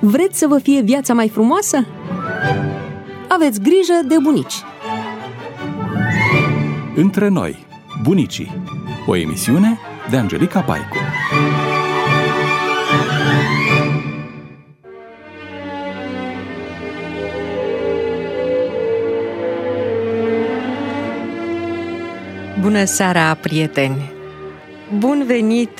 Vreți să vă fie viața mai frumoasă? Aveți grijă de bunici. Între noi, bunicii. O emisiune de Angelica Paicu. Bună seara, prieteni! Bun venit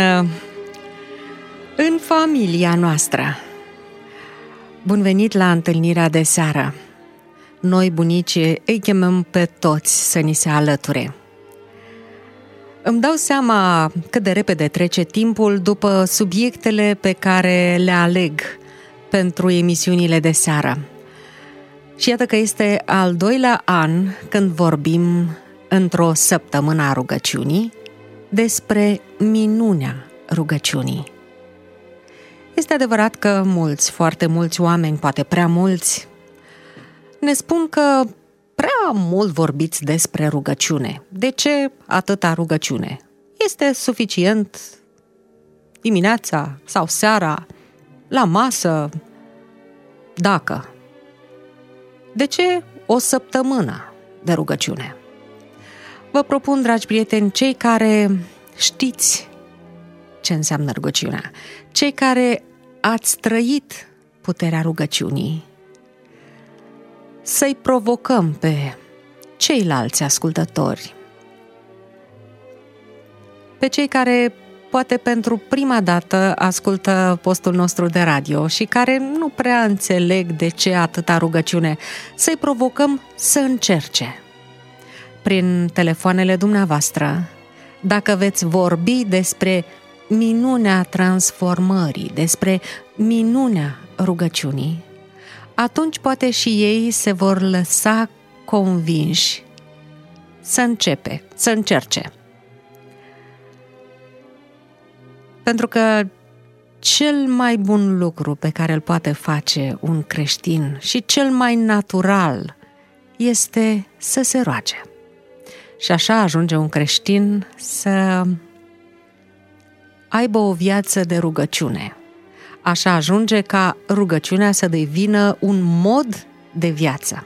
în familia noastră! Bun venit la întâlnirea de seară! Noi, bunicii, îi chemăm pe toți să ni se alăture. Îmi dau seama cât de repede trece timpul după subiectele pe care le aleg pentru emisiunile de seară. Și iată că este al doilea an când vorbim într-o săptămână a rugăciunii despre minunea rugăciunii. Este adevărat că mulți, foarte mulți oameni, poate prea mulți, ne spun că prea mult vorbiți despre rugăciune. De ce atâta rugăciune? Este suficient dimineața sau seara, la masă, dacă. De ce o săptămână de rugăciune? Vă propun, dragi prieteni, cei care știți ce înseamnă rugăciunea, cei care ați trăit puterea rugăciunii, să-i provocăm pe ceilalți ascultători, pe cei care poate pentru prima dată ascultă postul nostru de radio și care nu prea înțeleg de ce atâta rugăciune, să-i provocăm să încerce. Prin telefoanele dumneavoastră, dacă veți vorbi despre minunea transformării, despre minunea rugăciunii, atunci poate și ei se vor lăsa convinși să încerce. Pentru că cel mai bun lucru pe care îl poate face un creștin și cel mai natural este să se roage. Și așa ajunge un creștin să aibă o viață de rugăciune. Așa ajunge ca rugăciunea să devină un mod de viață.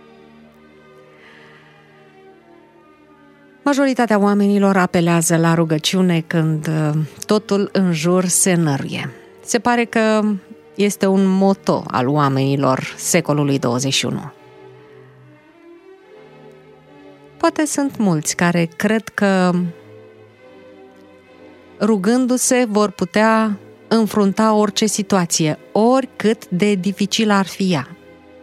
Majoritatea oamenilor apelează la rugăciune când totul în jur se năruie. Se pare că este un moto al oamenilor secolului 21. Poate sunt mulți care cred că rugându-se vor putea înfrunta orice situație, oricât de dificilă ar fi ea.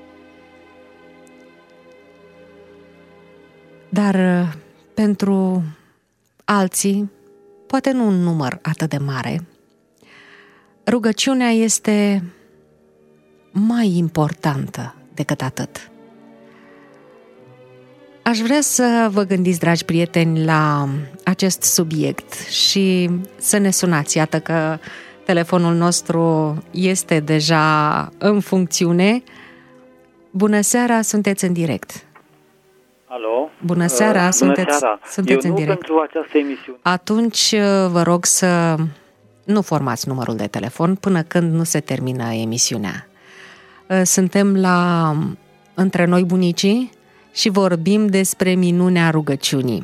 Dar pentru alții, poate nu un număr atât de mare, rugăciunea este mai importantă decât atât. Aș vrea să vă gândiți, dragi prieteni, la acest subiect și să ne sunați. Iată că telefonul nostru este deja în funcțiune. Bună seara, sunteți în direct. Alo? Bună seara, sunteți în direct. Pentru această emisiune. Atunci vă rog să nu formați numărul de telefon până când nu se termină emisiunea. Suntem la Între noi, bunicii, și vorbim despre minunea rugăciunii.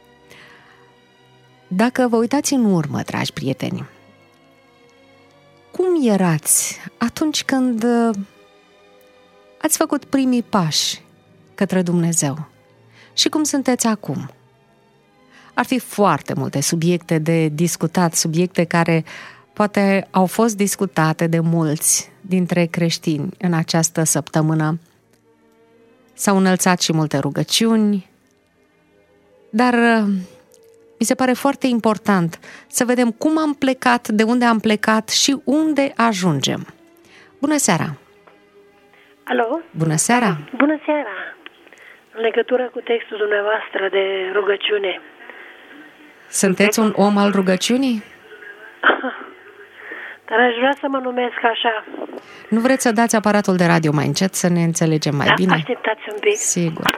Dacă vă uitați în urmă, dragi prieteni, cum erați atunci când ați făcut primii pași către Dumnezeu? Și cum sunteți acum? Ar fi foarte multe subiecte de discutat, subiecte care poate au fost discutate de mulți dintre creștini în această săptămână. S-au înălțat și multe rugăciuni, dar mi se pare foarte important să vedem cum am plecat, de unde am plecat și unde ajungem. Bună seara! Alo? Bună seara! Bună seara! În legătură cu textul dumneavoastră de rugăciune. Sunteți un om al rugăciunii? Dar aș vrea să mă numesc așa. Nu vreți să dați aparatul de radio mai încet să ne înțelegem mai bine? Așteptați un pic. Sigur.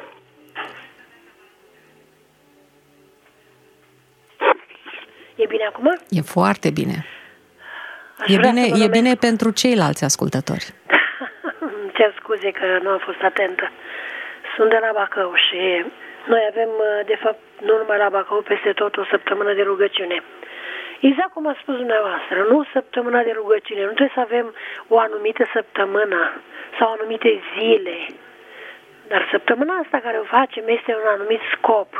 E bine acum? E foarte bine. E bine pentru ceilalți ascultători. Îmi cer scuze că nu am fost atentă. Sunt de la Bacău și noi avem, de fapt, nu numai la Bacău, peste tot o săptămână de rugăciune. Exact cum a spus dumneavoastră, nu săptămâna de rugăciune, nu trebuie să avem o anumită săptămână sau anumite zile, dar săptămâna asta care o facem este un anumit scop.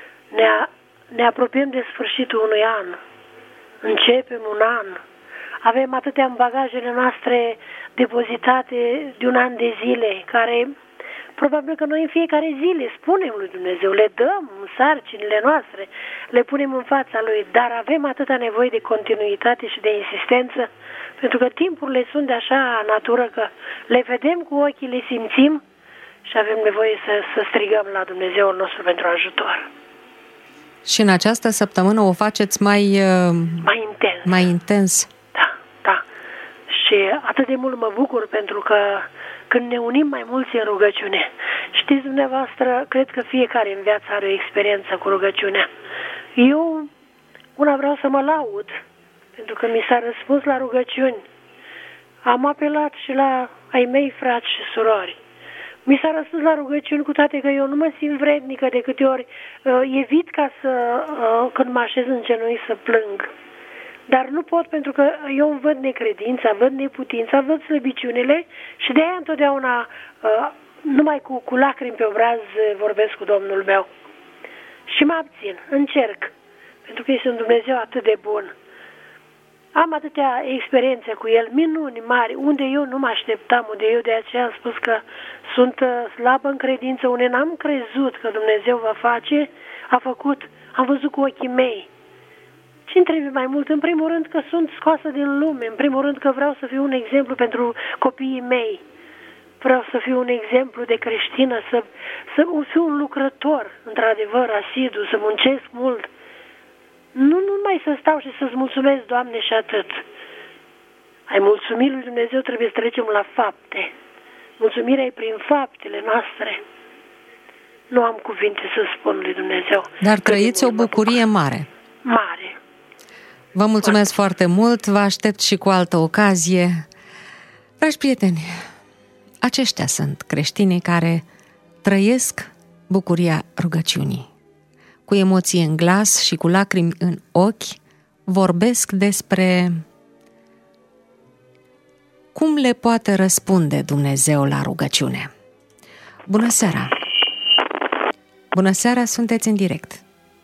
Ne apropiem de sfârșitul unui an, începem un an, avem atâtea în bagajele noastre depozitate de un an de zile, care probabil că noi în fiecare zi le spunem lui Dumnezeu, le dăm sarcinile noastre, le punem în fața Lui, dar avem atâta nevoie de continuitate și de insistență, pentru că timpurile sunt de așa natură că le vedem cu ochii, le simțim și avem nevoie să strigăm la Dumnezeul nostru pentru ajutor. Și în această săptămână o faceți mai intens. Mai intens. Da. Și atât de mult mă bucur pentru că când ne unim mai mulți în rugăciune, știți dumneavoastră, cred că fiecare în viață are o experiență cu rugăciunea. Eu, vreau să mă laud, pentru că mi s-a răspuns la rugăciuni. Am apelat și la ai mei frați și surori. Mi s-a răspuns la rugăciuni, cu toate că eu nu mă simt vrednică, de câte ori evit ca când mă așez în genunchi să plâng. Dar nu pot, pentru că eu îmi văd necredința, văd neputința, văd slăbiciunile și de aia întotdeauna numai cu lacrimi pe obraz vorbesc cu Domnul meu. Și mă abțin, încerc, pentru că este un Dumnezeu atât de bun. Am atâtea experiențe cu El, minuni mari, unde eu nu mă așteptam, unde eu de aceea am spus că sunt slabă în credință, unde n-am crezut că Dumnezeu va face, a făcut, am văzut cu ochii mei. Ce-mi trebuie mai mult? În primul rând că sunt scoasă din lume, în primul rând că vreau să fiu un exemplu pentru copiii mei. Vreau să fiu un exemplu de creștină, să fiu un lucrător, într-adevăr, asidu, să muncesc mult. Nu numai să stau și să-ți mulțumesc, Doamne, și atât. Ai mulțumit lui Dumnezeu, trebuie să trecem la fapte. Mulțumirea e prin faptele noastre. Nu am cuvinte să spun lui Dumnezeu. Dar trăiți o bucurie mare. Mare. Vă mulțumesc foarte mult, vă aștept și cu altă ocazie. Dragi prieteni, aceștia sunt creștinii care trăiesc bucuria rugăciunii. Cu emoție în glas și cu lacrimi în ochi, vorbesc despre cum le poate răspunde Dumnezeu la rugăciune. Bună seara! Bună seara, sunteți în direct.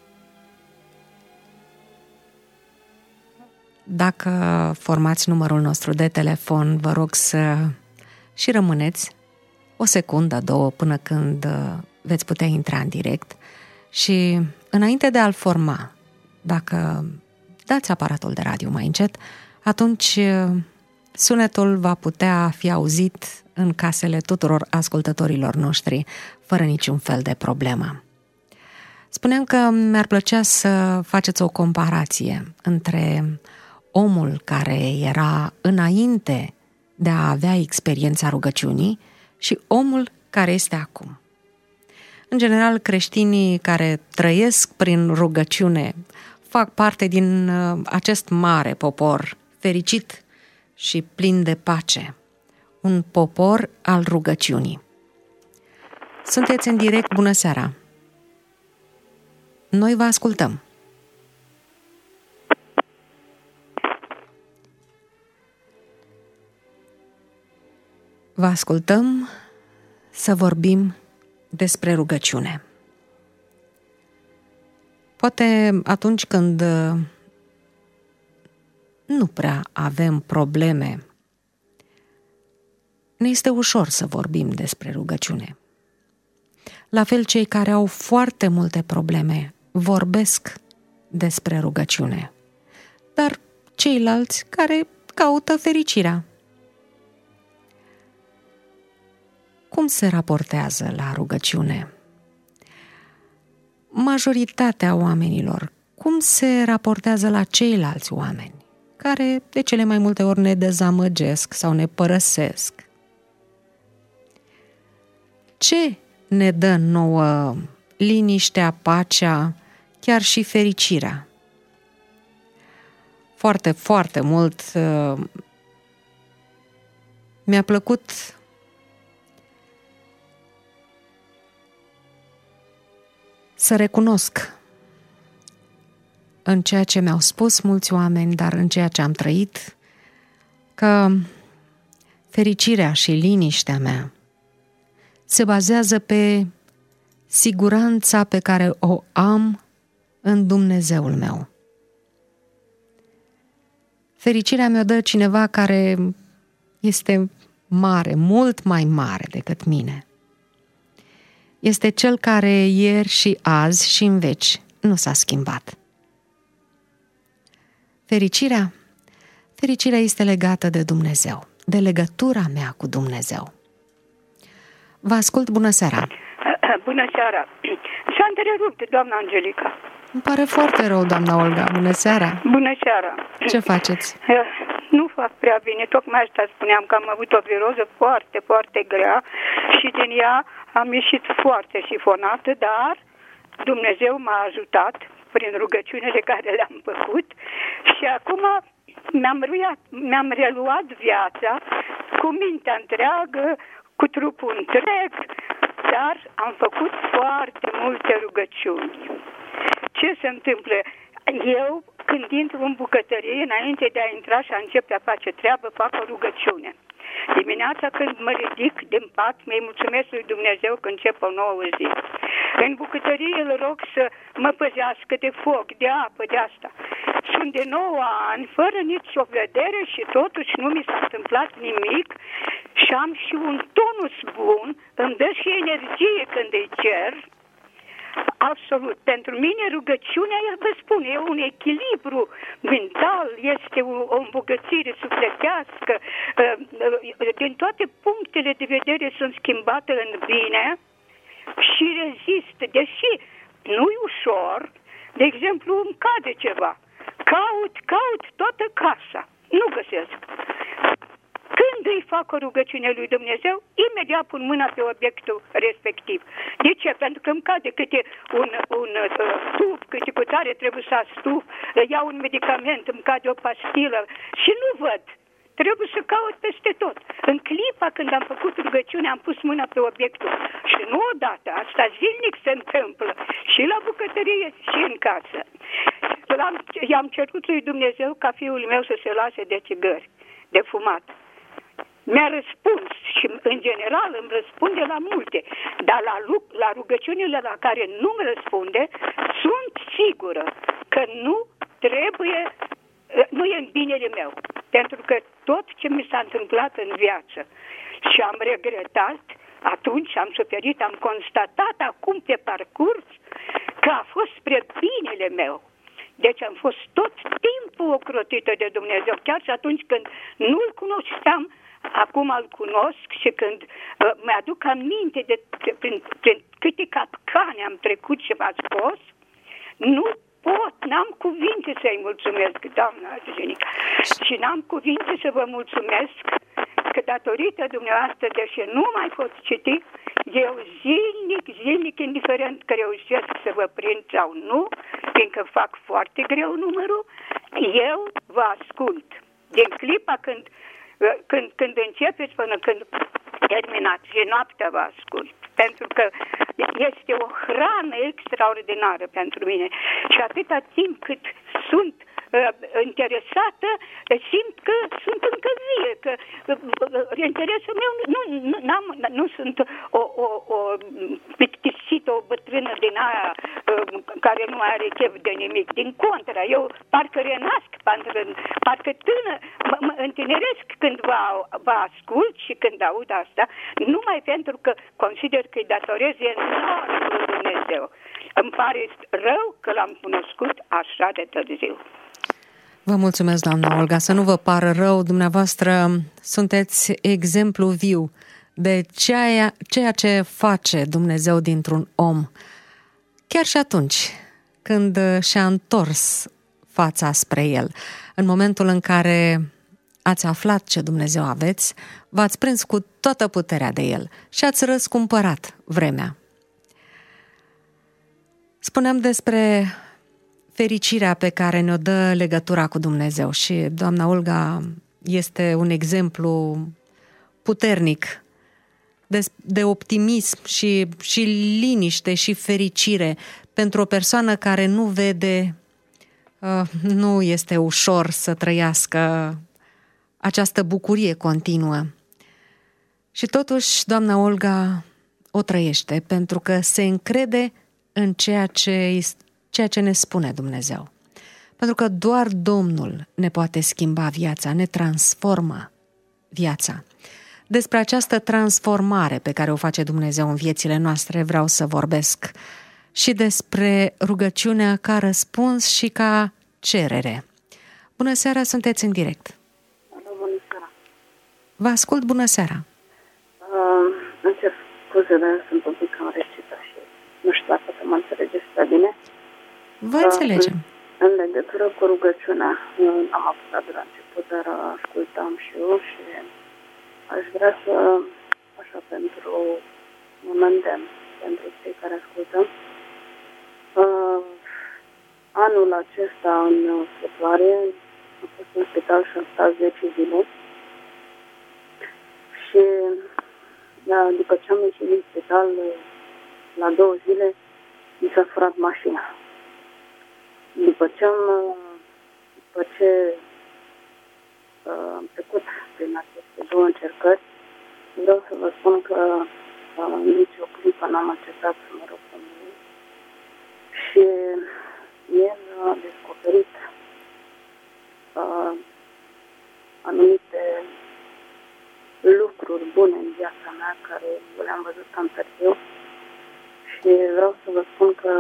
Dacă formați numărul nostru de telefon, vă rog să și rămâneți o secundă, două, până când veți putea intra în direct. Și înainte de a-l forma, dacă dați aparatul de radio mai încet, atunci sunetul va putea fi auzit în casele tuturor ascultătorilor noștri, fără niciun fel de problemă. Spuneam că mi-ar plăcea să faceți o comparație între omul care era înainte de a avea experiența rugăciunii și omul care este acum. În general, creștinii care trăiesc prin rugăciune fac parte din acest mare popor fericit și plin de pace, un popor al rugăciunii. Sunteți în direct, bună seara! Noi vă ascultăm! Vă ascultăm să vorbim despre rugăciune. Poate atunci când nu prea avem probleme, ne este ușor să vorbim despre rugăciune. La fel, cei care au foarte multe probleme vorbesc despre rugăciune, dar ceilalți care caută fericirea, cum se raportează la rugăciune? Majoritatea oamenilor, cum se raportează la ceilalți oameni, care de cele mai multe ori ne dezamăgesc sau ne părăsesc? Ce ne dă nouă liniștea, pacea, chiar și fericirea? foarte, foarte mult. Mi-a plăcut să recunosc în ceea ce mi-au spus mulți oameni, dar în ceea ce am trăit, că fericirea și liniștea mea se bazează pe siguranța pe care o am în Dumnezeul meu. Fericirea mi-o dă cineva care este mare, mult mai mare decât mine. Este Cel care ieri și azi și în veci nu s-a schimbat. Fericirea este legată de Dumnezeu, de legătura mea cu Dumnezeu. Vă ascult, bună seara! Bună seara! S-a întrerupt, doamna Angelica. Îmi pare foarte rău, doamna Olga. Bună seara! Bună seara! Ce faceți? Nu fac prea bine. Tocmai asta spuneam, că am avut o viroză foarte, foarte grea și din ea am ieșit foarte sifonată, dar Dumnezeu m-a ajutat prin rugăciunile care le-am făcut și acum mi-am reluat viața cu mintea întreagă, cu trupul întreg, dar am făcut foarte multe rugăciuni. Ce se întâmplă? Eu, când intru în bucătărie, înainte de a intra și a începe a face treabă, fac o rugăciune. Dimineața când mă ridic din pat, mi-i mulțumesc lui Dumnezeu că încep o nouă zi. În bucătărie îl rog să mă păzească de foc, de apă, de asta. Sunt de 9 ani, fără nicio vedere și totuși nu mi s-a întâmplat nimic și am și un tonus bun, îmi dă și energie când îi cer. Absolut. Pentru mine rugăciunea, vă spun, e un echilibru mental, este o îmbogățire sufletească. Din toate punctele de vedere sunt schimbate în bine și rezistă. Deși nu-i ușor, de exemplu, îmi cade ceva. Caut toată casa. Nu găsesc. Când îi fac o rugăciune lui Dumnezeu, imediat pun mâna pe obiectul respectiv. De ce? Pentru că îmi cade câte un stuf, câte cu tare trebuie să astuf, iau un medicament, îmi cade o pastilă și nu văd. Trebuie să caut peste tot. În clipa când am făcut rugăciune, am pus mâna pe obiectul. Și nu odată, asta zilnic se întâmplă. Și la bucătărie și în casă. I-am cerut lui Dumnezeu ca fiul meu să se lase de țigări, de fumat. Mi-a răspuns și în general îmi răspunde la multe, dar la rugăciunile la care nu-mi răspunde, sunt sigură că nu e în binele meu. Pentru că tot ce mi s-a întâmplat în viață și am regretat, atunci am suferit, am constatat acum pe parcurs că a fost spre binele meu. Deci am fost tot timpul ocrotită de Dumnezeu, chiar și atunci când nu-L cunoșteam, acum îl cunosc și când mi-aduc aminte de prin câte capcane am trecut și v-a spus, n-am cuvinte să-i mulțumesc, doamna Angelica. Și n-am cuvinte să vă mulțumesc că datorită dumneavoastră, deși nu mai pot citi, eu zilnic, indiferent că reușesc să vă prind sau nu, fiindcă fac foarte greu numărul, eu vă ascult. Din clipa când începeți până când terminați și noaptea vă ascult. Pentru că este o hrană extraordinară pentru mine. Și atâta timp cât sunt interesată, simt că sunt încă vie, că interesul meu nu sunt o plictisită, o bătrână din aia care nu are chef de nimic. Din contra, eu parcă renasc, parcă mă întineresc când vă ascult și când aud asta, numai pentru că consider că îi datorez enorm lui Dumnezeu. Îmi pare rău că l-am cunoscut așa de târziu. Vă mulțumesc, doamna Olga, să nu vă pară rău, dumneavoastră sunteți exemplu viu de ceea ce face Dumnezeu dintr-un om. Chiar și atunci când și-a întors fața spre El, în momentul în care ați aflat ce Dumnezeu aveți, v-ați prins cu toată puterea de El și ați răscumpărat vremea. Spuneam despre fericirea pe care ne-o dă legătura cu Dumnezeu. Și doamna Olga este un exemplu puternic de optimism și liniște și fericire pentru o persoană care nu vede. Nu este ușor să trăiască această bucurie continuă. Și totuși, doamna Olga o trăiește, pentru că se încrede în ceea ce ne spune Dumnezeu. Pentru că doar Domnul ne poate schimba viața, ne transformă viața. Despre această transformare pe care o face Dumnezeu în viețile noastre vreau să vorbesc și despre rugăciunea ca răspuns și ca cerere. Bună seara, sunteți în direct. Bună seara. Vă ascult, bună seara. Îmi cer scuze, dar sunt un pic înrecită și nu știu dacă să mă înțelegeți prea bine. Vă înțelegem. În legătură cu rugăciunea, am apucat de la început, dar ascultam și eu și aș vrea să, așa, pentru un îndemn, pentru cei care ascultăm, anul acesta, în februarie, am fost în spital și am stat 10 zile și după ce am ieșit din spital, la 2 zile, mi s-a furat mașina. După ce am trecut prin aceste 2 încercări, vreau să vă spun că nici o clipă n-am încercat să mă rog Domnului și el a descoperit anumite lucruri bune în viața mea care eu le-am văzut cam târziu și vreau să vă spun că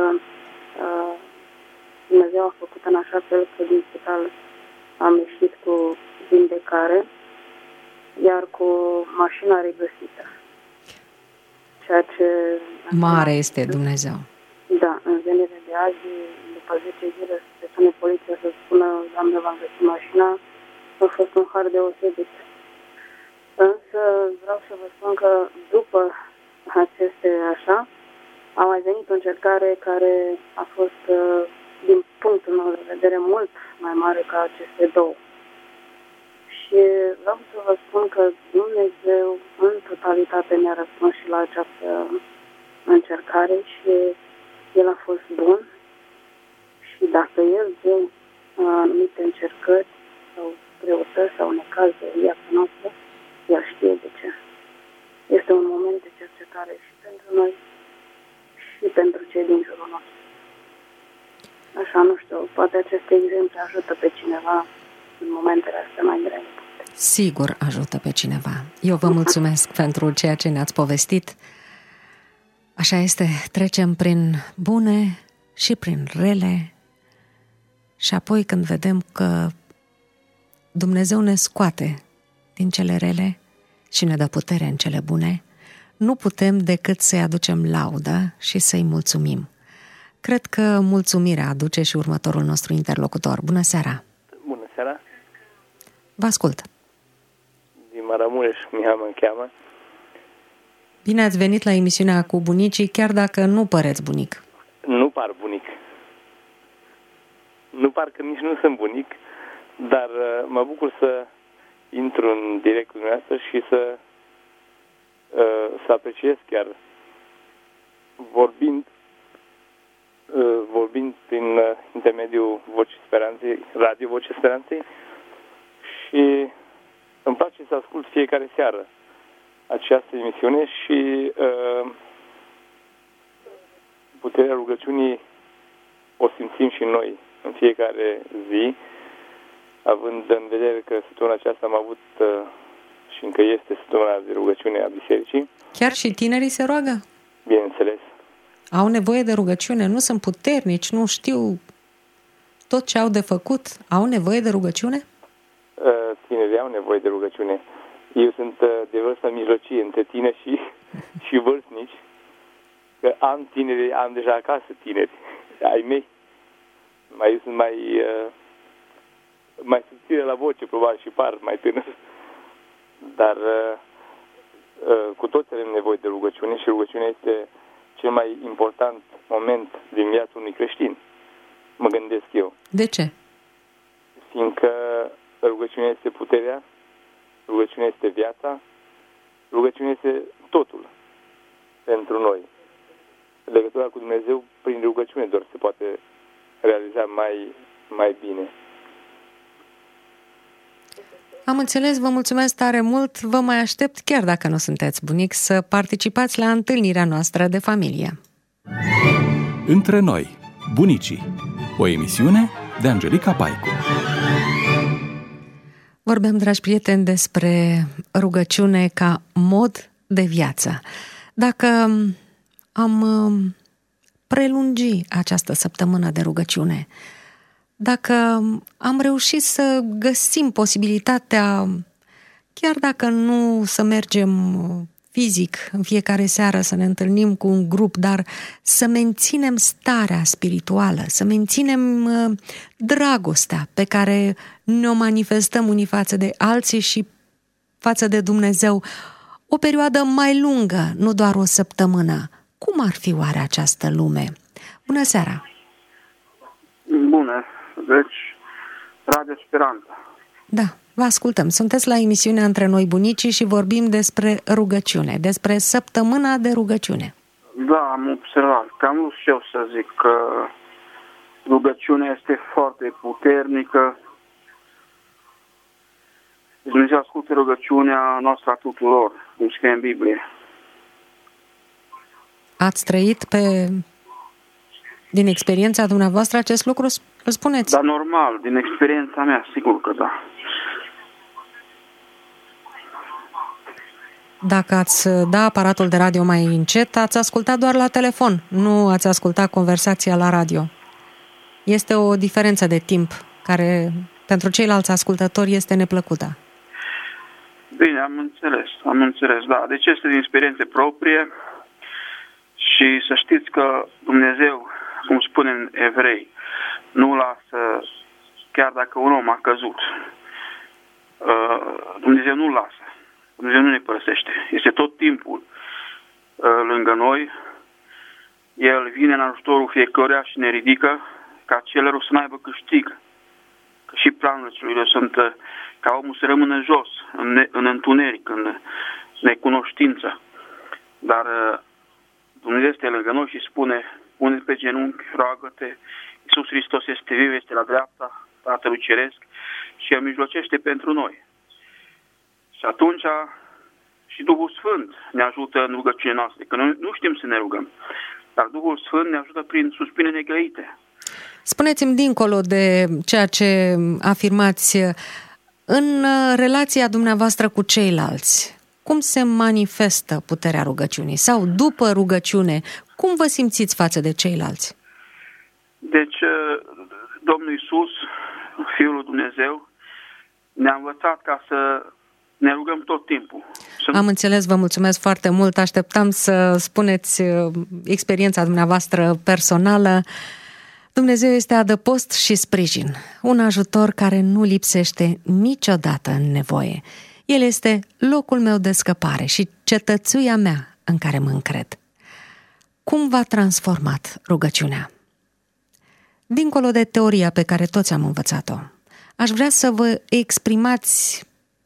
Dumnezeu a făcut în așa fel că din spital am ieșit cu vindecare, iar cu mașina regăsită. Ceea ce... Mare este Dumnezeu. Da, în zilele de azi, după 10 zile, să sune poliția să spună, Doamne, v-am găsit mașina, a fost un har deosebit. Însă vreau să vă spun că după aceste așa, a mai venit o încercare care a fost, din punctul meu de vedere, mult mai mare ca aceste 2. Și vreau să vă spun că Dumnezeu în totalitate mi-a răspuns și la această încercare și El a fost bun și dacă El dă anumite încercări sau greutăți sau necazuri în viața noastră, El știe de ce. Este un moment de cercetare și pentru noi și pentru cei din jurul nostru. Așa, nu știu, poate aceste exemple ajută pe cineva în momentele astea mai grele. Sigur ajută pe cineva. Eu vă mulțumesc pentru ceea ce ne-ați povestit. Așa este, trecem prin bune și prin rele și apoi când vedem că Dumnezeu ne scoate din cele rele și ne dă putere în cele bune, nu putem decât să-i aducem laudă și să-i mulțumim. Cred că mulțumirea aduce și următorul nostru interlocutor. Bună seara! Bună seara! Vă ascult! Din Maramureș, Mihai mă cheamă. Bine ați venit la emisiunea cu bunicii, chiar dacă nu păreți bunic. Nu par bunic. Nu par că nici nu sunt bunic, dar mă bucur să intru în direct cu dumneavoastră și să apreciez chiar vorbind prin intermediul Vocii Speranței, Radio Vocea Speranței, și îmi place să ascult fiecare seară această emisiune și puterea rugăciunii o simțim și noi în fiecare zi, având în vedere că săptămâna aceasta am avut și încă este săptămâna de rugăciune a Bisericii. Chiar și tinerii se roagă? Bineînțeles. Au nevoie de rugăciune, nu sunt puternici, nu știu tot ce au de făcut, au nevoie de rugăciune? Tinerii au nevoie de rugăciune. Eu sunt de vârstă mijlocie între tineri și vârstnici, că am tineri, am deja acasă tineri ai mei. Eu sunt mai subțire la voce, probabil, și par mai tânăr. Dar cu toți avem nevoie de rugăciune și rugăciunea este cel mai important moment din viața unui creștin. mă gândesc eu. De ce? Fiindcă rugăciunea este puterea, rugăciunea este viața, rugăciunea este totul pentru noi. Legătura cu Dumnezeu prin rugăciune doar se poate realiza mai bine. Am înțeles, vă mulțumesc tare mult, vă mai aștept, chiar dacă nu sunteți bunic, să participați la întâlnirea noastră de familie. Între noi, bunicii, o emisiune de Angelica Paicu. Vorbeam, dragi prieteni, despre rugăciune ca mod de viață. Dacă am prelungi această săptămână de rugăciune, dacă am reușit să găsim posibilitatea, chiar dacă nu să mergem fizic în fiecare seară, să ne întâlnim cu un grup, dar să menținem starea spirituală, să menținem dragostea pe care ne-o manifestăm unii față de alții și față de Dumnezeu, o perioadă mai lungă, nu doar o săptămână. Cum ar fi oare această lume? Bună seara! Bună! Deci, Radio Speranța. Da, vă ascultăm. Sunteți la emisiunea Între noi, bunicii, și vorbim despre rugăciune, despre săptămâna de rugăciune. Da, am observat. Cam vrut și eu să zic că rugăciunea este foarte puternică. Dumnezeu ascultă rugăciunea noastră a tuturor, cum scrie în Biblie. Ați trăit din experiența dumneavoastră acest lucru? Îl spuneți? Da, normal, din experiența mea, sigur că da. Dacă ați da aparatul de radio mai încet, ați ascultat doar la telefon, nu ați ascultat conversația la radio. Este o diferență de timp care pentru ceilalți ascultători este neplăcută. Bine, am înțeles, da. Deci este din experiențe proprie și să știți că Dumnezeu, cum spune în Evrei, nu lasă, chiar dacă un om a căzut, Dumnezeu nu lasă, Dumnezeu nu ne părăsește, este tot timpul lângă noi, El vine în ajutorul fiecăruia și ne ridică ca celor să n-aibă câștig, că și planurile celor sunt ca omul să rămână jos, în întuneric, în necunoștință, dar Dumnezeu este lângă noi și spune, pune pe genunchi, roagă-te, Iisus Hristos este viu, este la dreapta Tatălui Ceresc și El mijlocește pentru noi. Și atunci și Duhul Sfânt ne ajută în rugăciunea noastră, că noi nu știm să ne rugăm, dar Duhul Sfânt ne ajută prin suspine negrăite. Spuneți-mi, dincolo de ceea ce afirmați, în relația dumneavoastră cu ceilalți, cum se manifestă puterea rugăciunii? Sau după rugăciune, cum vă simțiți față de ceilalți? Deci, Domnul Iisus, Fiul lui Dumnezeu, ne-a învățat ca să ne rugăm tot timpul. Am înțeles, vă mulțumesc foarte mult. Așteptam să spuneți experiența dumneavoastră personală. Dumnezeu este adăpost și sprijin, un ajutor care nu lipsește niciodată în nevoie. El este locul meu de scăpare și cetățuia mea în care mă încred. Cum v-a transformat rugăciunea? Dincolo de teoria pe care toți am învățat-o, aș vrea să vă exprimați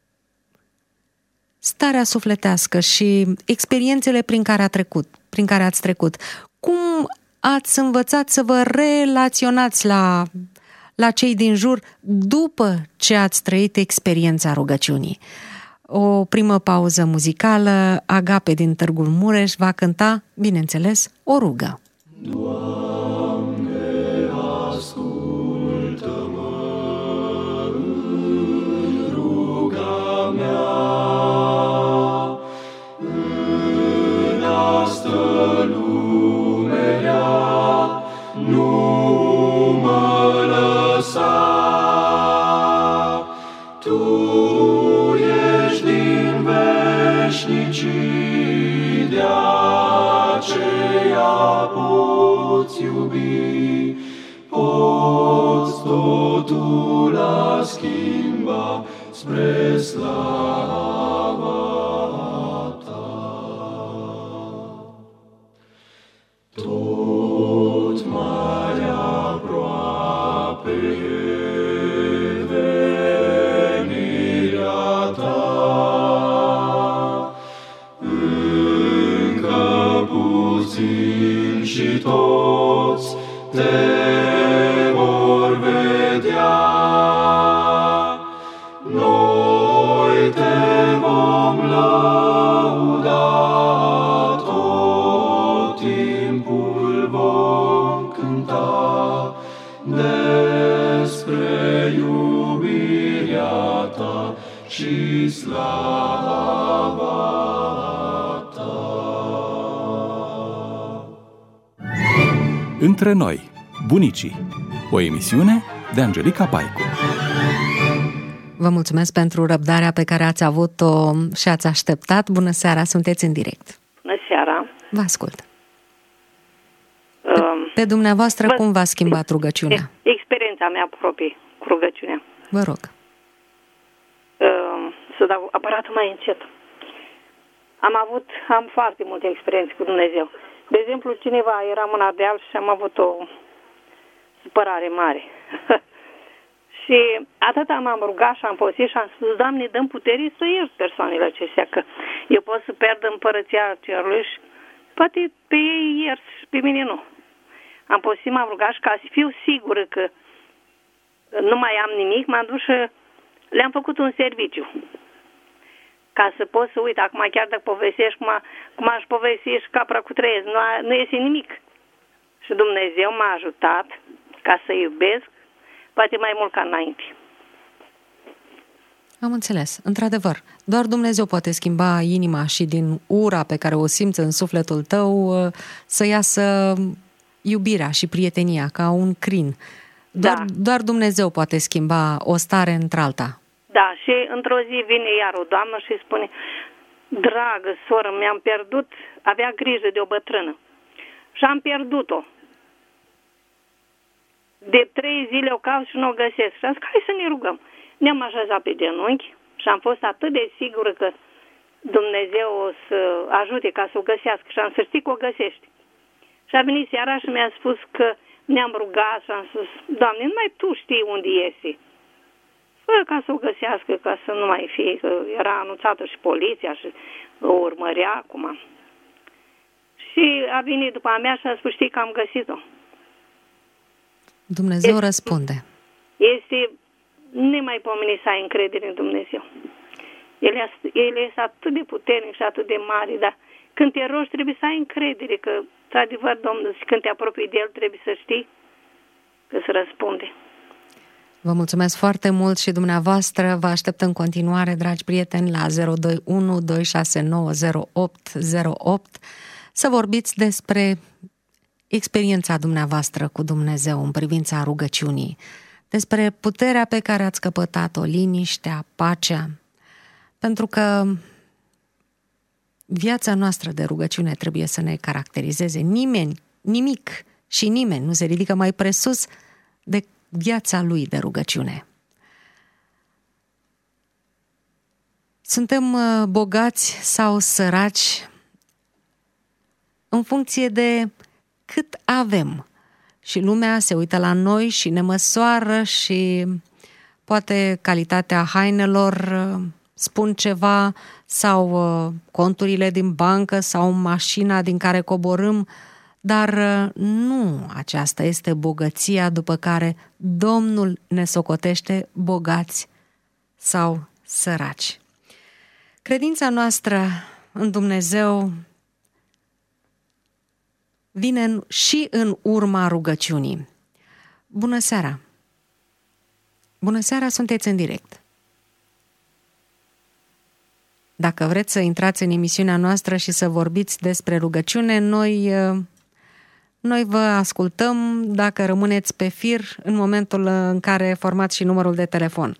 starea sufletească și experiențele prin care ați trecut. Cum ați învățat să vă relaționați la cei din jur după ce ați trăit experiența rugăciunii? O primă pauză muzicală, Agape din Târgul Mureș va cânta, bineînțeles, o rugă. Doamne, ascultă-mă în ruga mea, în astă lume rea, nu mă lăsa. Tu ești din veșnicii, de aceea poți iubi, poți totul a schimba spre slava ta. Tot mai aproape te vor vedea. Noi te vom lăuda, tot timpul vom cânta despre iubirea ta și slava ta. Între noi, bunicii. O emisiune de Angelica Paicu. Vă mulțumesc pentru răbdarea pe care ați avut-o și ați așteptat. Bună seara, sunteți în direct. Bună seara. Vă ascult. Pe dumneavoastră, cum v-a schimbat rugăciunea? Experiența mea proprie cu rugăciunea. Vă rog. Să dau aparatul mai încet. Am foarte multe experiențe cu Dumnezeu. De exemplu, eram în Ardeal și am avut o supărare mare. Și atât m-am rugat și am postit și am spus, Doamne, dă-mi putere să iert persoanele acestea, că eu pot să pierd împărăția cerului și poate pe ei iert și pe mine nu. Am postit, m-am rugat și ca să fiu sigură că nu mai am nimic, m-am dus și le-am făcut un serviciu. Ca să pot să uit, acum chiar dacă povestești cum aș povesti și capra cu trăiesc, nu iese nimic. Și Dumnezeu m-a ajutat ca să iubesc, poate mai mult ca înainte. Am înțeles. Într-adevăr, doar Dumnezeu poate schimba inima și din ura pe care o simți în sufletul tău să iasă iubirea și prietenia ca un crin. Doar Dumnezeu poate schimba o stare într-alta. Da, și într-o zi vine iar o doamnă și spune, dragă soră, mi-am pierdut, avea grijă de o bătrână și am pierdut-o. De 3 zile o caut și nu o găsesc. Și am zis, hai să ne rugăm. Ne-am așezat pe genunchi și am fost atât de sigură că Dumnezeu o să ajute ca să o găsească. Și am să știi că o găsești. Și a venit seara și mi-a spus că ne-am rugat și am spus, Doamne, numai Tu știi unde iese. Fă ca să o găsească, ca să nu mai fie, că era anunțată și poliția și o urmărea acum. Și a venit după a mea și a spus, știi că am găsit-o. Dumnezeu răspunde. Este nemaipomenit să ai încredere în Dumnezeu. El este atât de puternic și atât de mare, dar când te rogi trebuie să ai încredere că, într-adevăr, Domnul, când te apropii de El trebuie să știi că se răspunde. Vă mulțumesc foarte mult și dumneavoastră. Vă aștept în continuare, dragi prieteni, la 021 269 0808 să vorbiți despre experiența dumneavoastră cu Dumnezeu în privința rugăciunii, despre puterea pe care ați căpătat-o, liniștea, pacea, pentru că viața noastră de rugăciune trebuie să ne caracterizeze. Nimic și nimeni nu se ridică mai presus de viața lui de rugăciune. Suntem bogați sau săraci în funcție de cât avem. Și lumea se uită la noi și ne măsoară și poate calitatea hainelor spun ceva sau conturile din bancă sau mașina din care coborâm, dar nu aceasta este bogăția după care Domnul ne socotește bogați sau săraci. Credința noastră în Dumnezeu vine și în urma rugăciunii. Bună seara! Bună seara, sunteți în direct. Dacă vreți să intrați în emisiunea noastră și să vorbiți despre rugăciune, noi vă ascultăm dacă rămâneți pe fir în momentul în care formați și numărul de telefon.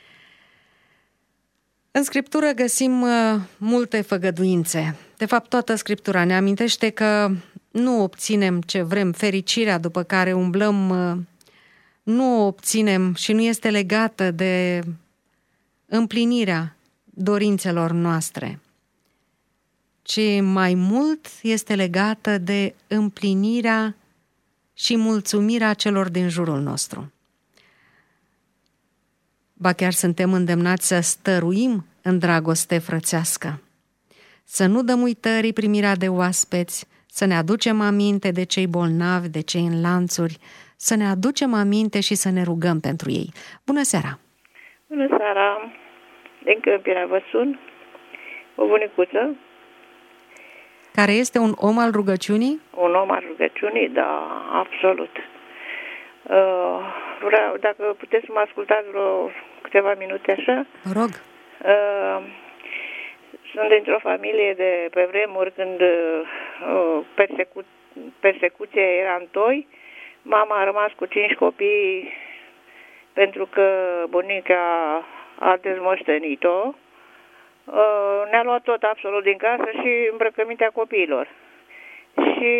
În Scriptură găsim multe făgăduințe. De fapt, toată Scriptura ne amintește că nu obținem ce vrem, fericirea după care umblăm, nu o obținem și nu este legată de împlinirea dorințelor noastre, ci mai mult este legată de împlinirea și mulțumirea celor din jurul nostru. Ba chiar suntem îndemnați să stăruim în dragoste frățească, să nu dăm uitării primirea de oaspeți, să ne aducem aminte de cei bolnavi, de cei în lanțuri, să ne aducem aminte și să ne rugăm pentru ei. Bună seara! Bună seara! Din Câmpina vă sun, o bunicuță. Care este un om al rugăciunii? Un om al rugăciunii, da, absolut. Vreau, dacă puteți să mă ascultați vreo câteva minute așa. Vă rog. Sunt dintr-o familie de pe vremuri când persecuția era în toi. Mama a rămas cu 5 copii pentru că bunica a dezmoștenit-o. Ne-a luat tot absolut din casă și îmbrăcămintea copiilor. Și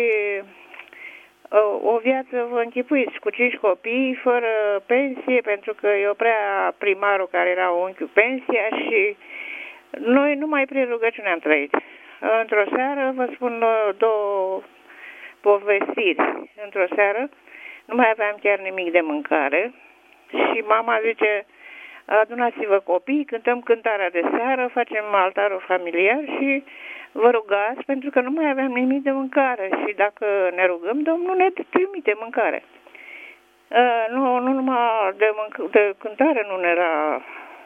o viață, vă închipuiți, cu 5 copii, fără pensie, pentru că eu prea primarul care era unchiul pensia și noi numai prin rugăciune am trăit. Într-o seară, vă spun 2 povestiri. Într-o seară nu mai aveam chiar nimic de mâncare și mama zice: adunați-vă copii, cântăm cântarea de seară, facem altarul familiar și vă rugați, pentru că nu mai aveam nimic de mâncare și dacă ne rugăm, Domnul ne trimite mâncare. Nu numai de cântare nu ne era,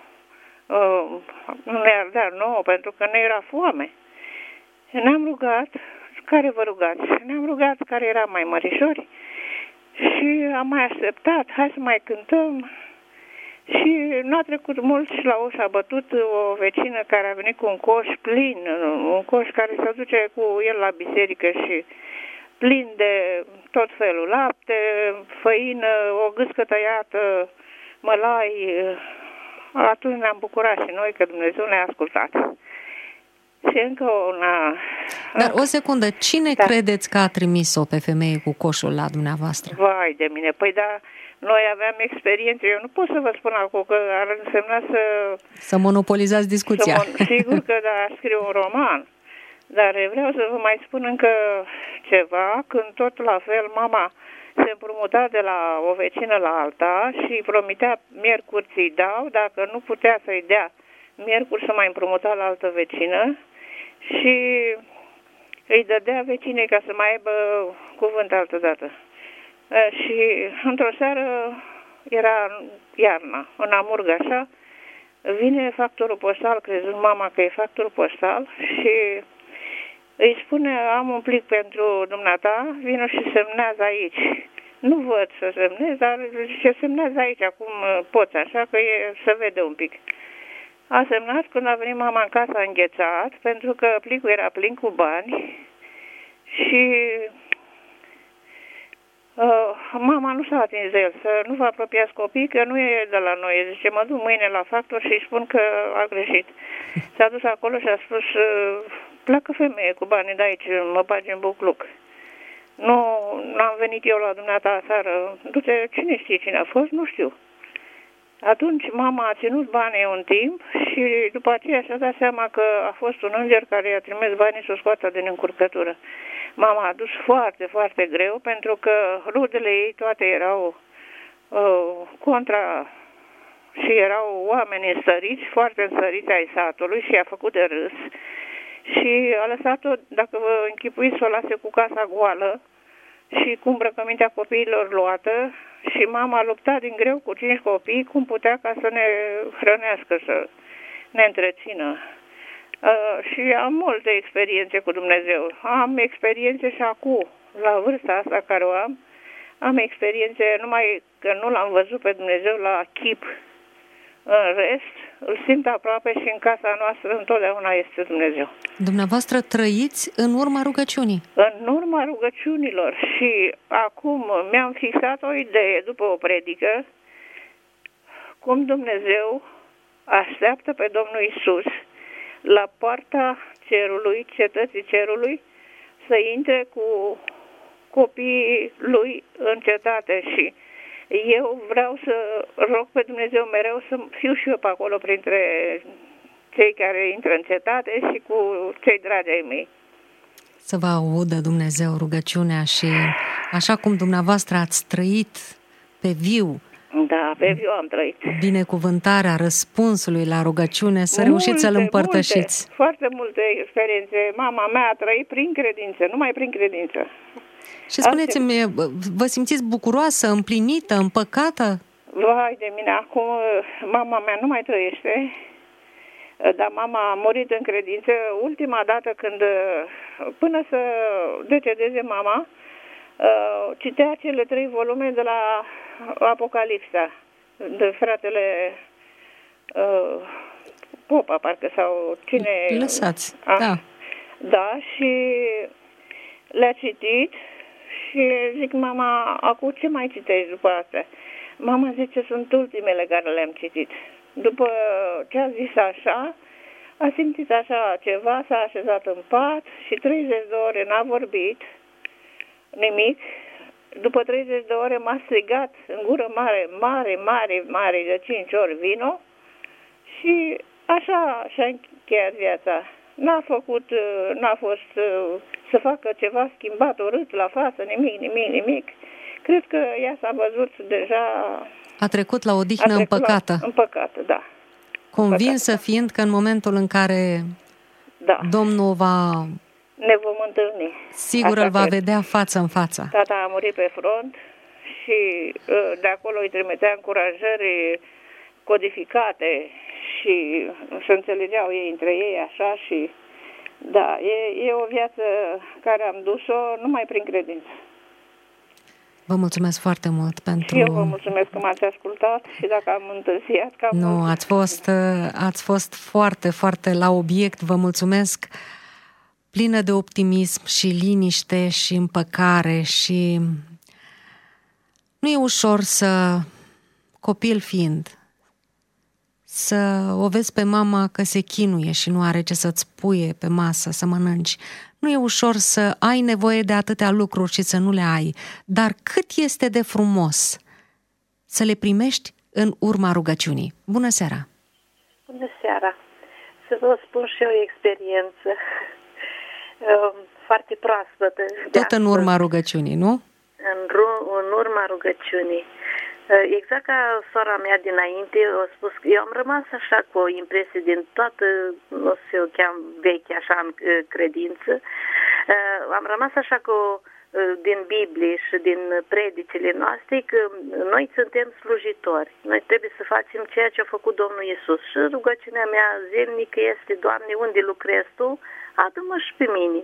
nu ne ardea nouă, pentru că ne era foame. Ne-am rugat, care vă rugați? Ne-am rugat care era mai mărișori și am mai așteptat, hai să mai cântăm. Și nu a trecut mult și la ușă a bătut o vecină care a venit cu un coș plin, un coș care se duce cu el la biserică și plin de tot felul, lapte, făină, o gâscă tăiată, mălai. Atunci ne-am bucurat și noi că Dumnezeu ne-a ascultat. Și încă una... Dar o secundă, cine credeți că a trimis-o pe femeie cu coșul la dumneavoastră? Vai de mine, păi da... Noi aveam experiențe, eu nu pot să vă spun acum că ar însemna să monopolizați discuția. Sigur că da, scriu un roman, dar vreau să vă mai spun încă ceva, când tot la fel mama se împrumuta de la o vecină la alta și promitea miercuri ți-i dau, dacă nu putea să-i dea miercuri să mai împrumuta la altă vecină și îi dădea vecinei ca să mai aibă cuvânt altă dată. Și într-o seară, era iarna, în Amurg așa, vine factorul postal, crezând mama că e factorul postal și îi spune: am un plic pentru dumneata, vină și semnează aici. Nu văd să semnez, dar zice: semnează aici, acum poți, așa că se vede un pic. A semnat, când a venit mama în casă a înghețat, pentru că plicul era plin cu bani și... mama nu s-a atins de el, să nu vă apropiați copii, că nu e de la noi. Zice: mă duc mâine la factor și îi spun că a greșit. S-a dus acolo și a spus: pleacă femeie cu banii de aici, mă bagi în bucluc. Nu, n-am venit eu la dumneata aseară. Du-te, cine știe cine a fost? Nu știu. Atunci mama a ținut banii un timp și după aceea și-a dat seama că a fost un înger care i-a trimis banii să o scoată din încurcătură. Mama a dus foarte, foarte greu, pentru că rudele ei toate erau contra și erau oameni înstăriți, foarte înstăriți ai satului și a făcut de râs. Și a lăsat-o, dacă vă închipuiți, să o lase cu casa goală și cu îmbrăcămintea copiilor luată. Și mama a luptat din greu cu 5 copii, cum putea, ca să ne hrănească, să ne întrețină. Și am multe experiențe cu Dumnezeu. Am experiențe și acum, la vârsta asta care o am experiențe, numai că nu l-am văzut pe Dumnezeu la chip. În rest, îl simt aproape și în casa noastră întotdeauna este Dumnezeu. Dumneavoastră trăiți în urma rugăciunii? În urma rugăciunilor. Și acum mi-am fixat o idee după o predică, cum Dumnezeu așteaptă pe Domnul Iisus la poarta cerului, cetății cerului, să intre cu copiii lui în cetate. Și eu vreau să rog pe Dumnezeu mereu să fiu și eu pe acolo printre cei care intră în cetate și cu cei dragi ai mei. Să vă audă Dumnezeu rugăciunea și așa cum dumneavoastră ați trăit pe viu Da, pe viu am trăit. binecuvântarea răspunsului la rugăciune, să reușiți să-l împărtășiți. Foarte multe experiențe. Mama mea a trăit prin credință, numai prin credință. Și spuneți-mi, vă simțiți bucuroasă, împlinită, împăcată? Vai de mine, acum mama mea nu mai trăiește, dar mama a murit în credință. Ultima dată când, până să decedeze mama, citea cele 3 volume de la Apocalipsa, de fratele Popa, parcă, sau cine... Lăsați, da. Da, și le-a citit și zic, mama, acum ce mai citești după asta? Mama zice, sunt ultimele care le-am citit. După ce a zis așa, a simțit așa ceva, s-a așezat în pat și 30 de ore n-a vorbit nimic. După 30 de ore m-a strigat în gură mare, de 5 ori vino și așa și-a încheiat viața. N-a fost să facă ceva schimbat, urât la față, nimic. Cred că ea s-a văzut deja... A trecut la odihnă împăcată. Împăcată, da. Convinsă fiind că în momentul în care Domnul ne vom întâlni. Sigur îl va vedea față în față. Tata a murit pe front și de acolo îi trimitea încurajări codificate și se înțelegeau ei între ei așa și da, e o viață care am dus-o numai prin credință. Vă mulțumesc foarte mult pentru... Și eu vă mulțumesc că m-ați ascultat și dacă am întârziat... Nu, ați fost foarte, foarte la obiect. Vă mulțumesc, plină de optimism și liniște și împăcare și nu e ușor să, copil fiind, să o vezi pe mama că se chinuie și nu are ce să-ți puie pe masă să mănânci. Nu e ușor să ai nevoie de atâtea lucruri și să nu le ai, dar cât este de frumos să le primești în urma rugăciunii. Bună seara! Bună seara! Să vă spun și o experiență foarte proaspătă. Tot în urma rugăciunii, nu? În urma rugăciunii. Exact ca sora mea dinainte a spus că eu am rămas așa cu o impresie din toată, nu știu, o cheam veche așa în credință, am rămas așa cu din Biblie și din predicile noastre că noi suntem slujitori. Noi trebuie să facem ceea ce a făcut Domnul Iisus. Și rugăciunea mea zilnică este, Doamne, unde lucrezi Tu, adu-mă și pe mine.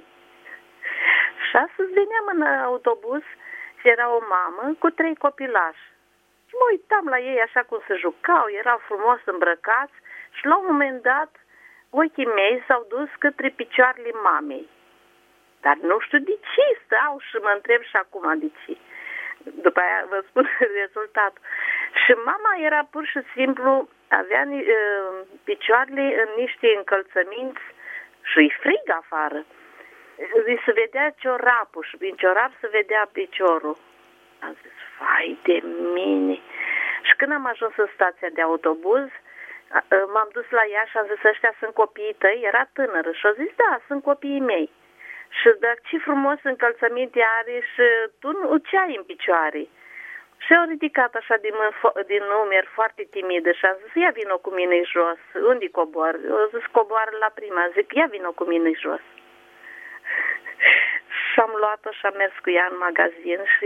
Și astăzi veneam în autobuz și era o mamă cu 3 copilași. Și mă uitam la ei așa cum se jucau, erau frumos îmbrăcați și la un moment dat ochii mei s-au dus către picioarele mamei. Dar nu știu de ce stau și mă întreb și acum de ce. După aia vă spun rezultatul. Și mama era pur și simplu, avea picioarele în niște încălțăminți și îi frig afară. Se vedea ciorapul și prin ciorap se vedea piciorul. Am zis, vai de mine. Și când am ajuns în stația de autobuz, m-am dus la ea și am zis, ăștia sunt copiii tăi? Era tânără și a zis, da, sunt copiii mei. Și dacă ce frumos încălțăminte are și tu ce ai în picioare? Și au ridicat așa din numeri foarte timidă și am zis, ia vină cu mine jos. Unde cobor? Au zis, coboară la prima. Zic, ia vină cu mine jos. Și am luat-o și am mers cu ea în magazin și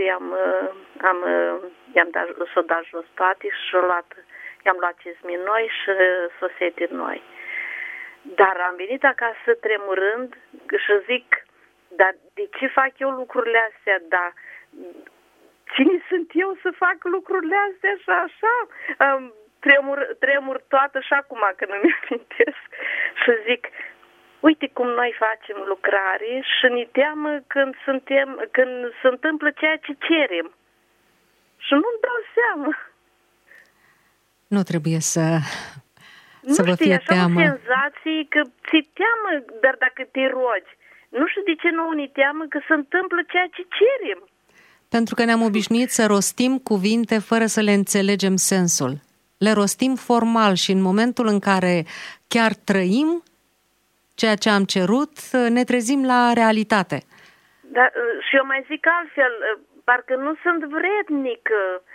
i-am dat jos toate și i-am luat cizmi noi și sosete noi. Dar am venit acasă tremurând și zic, dar de ce fac eu lucrurile astea? Dar cine sunt eu să fac lucrurile astea și așa? Tremur toată și acum când îmi amintesc și zic, uite cum noi facem lucrare și ne teamă când se întâmplă ceea ce cerem. Și nu-mi dau seama. Nu trebuie să vă știu, fie teamă. Nu știu, așa o senzație că ți teamă, dar dacă te rogi. Nu știu de ce nouă ne teamă că se întâmplă ceea ce cerem. Pentru că ne-am obișnuit să rostim cuvinte fără să le înțelegem sensul. Le rostim formal și în momentul în care chiar trăim ceea ce am cerut, ne trezim la realitate. Da, și eu mai zic altfel, parcă nu sunt vrednic,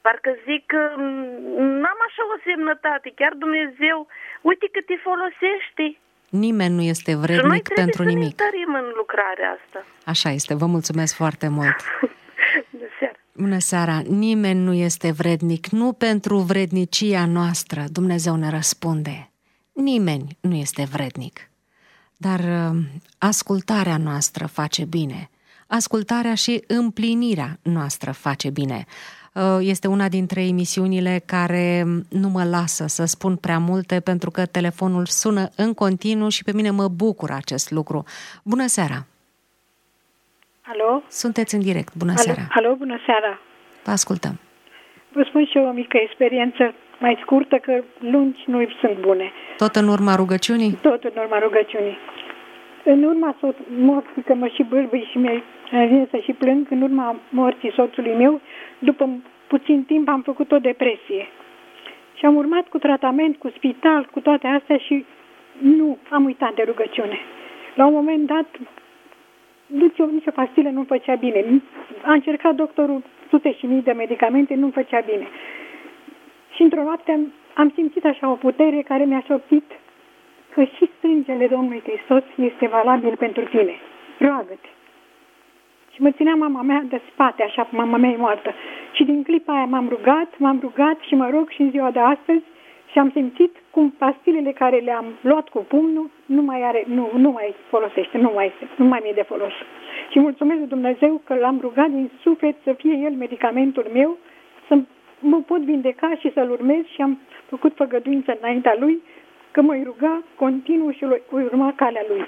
parcă zic că n-am așa o semnătate, chiar Dumnezeu, uite că te folosește. Nimeni nu este vrednic pentru nimic. Și noi trebuie să ne întărim în lucrarea asta. Așa este, vă mulțumesc foarte mult. Bună seara. Bună seara, nimeni nu este vrednic, nu pentru vrednicia noastră, Dumnezeu ne răspunde. Nimeni nu este vrednic, dar ascultarea noastră face bine. Ascultarea și împlinirea noastră face bine. Este una dintre emisiunile care nu mă lasă să spun prea multe pentru că telefonul sună în continuu și pe mine mă bucură acest lucru. Bună seara! Alo? Sunteți în direct. Bună seara! Alo, bună seara! Vă ascultăm. Vă spun și eu o mică experiență mai scurtă, că lungi nu sunt bune. Tot în urma rugăciunii? Tot în urma rugăciunii. În urma morții, că mă și bâlbâi și mi-a vine să și plâng, în urma morții soțului meu, după puțin timp am făcut o depresie. Și am urmat cu tratament, cu spital, cu toate astea și nu am uitat de rugăciune. La un moment dat, nici o pastilă nu făcea bine. A încercat doctorul sute și mii de medicamente, nu făcea bine. Și într-o noapte am simțit așa o putere care mi-a șoptit că și sângele Domnului Hristos este valabil pentru tine. Roagă-te. Și mă ținea mama mea de spate, așa, mama mea e moartă. Și din clipa aia m-am rugat și mă rog și în ziua de astăzi și am simțit cum pastilele care le-am luat cu pumnul nu mai folosește, nu mai mi-e de folos. Și mulțumesc lui Dumnezeu că l-am rugat din suflet să fie el medicamentul meu, să mă pot vindeca și să-l urmez și am făcut făgăduință înaintea lui că mă-i ruga continuu și voi urma calea lui.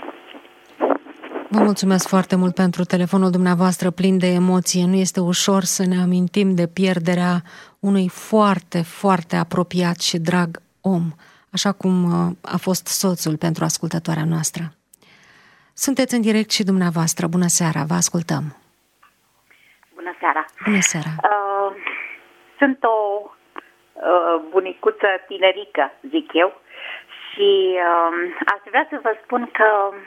Vă mulțumesc foarte mult pentru telefonul dumneavoastră plin de emoție. Nu este ușor să ne amintim de pierderea unui foarte, foarte apropiat și drag om, așa cum a fost soțul pentru ascultătoarea noastră. Sunteți în direct și dumneavoastră. Bună seara, vă ascultăm. Bună seara. Bună seara. Sunt o bunicuță tinerică, zic eu, și aș vrea să vă spun că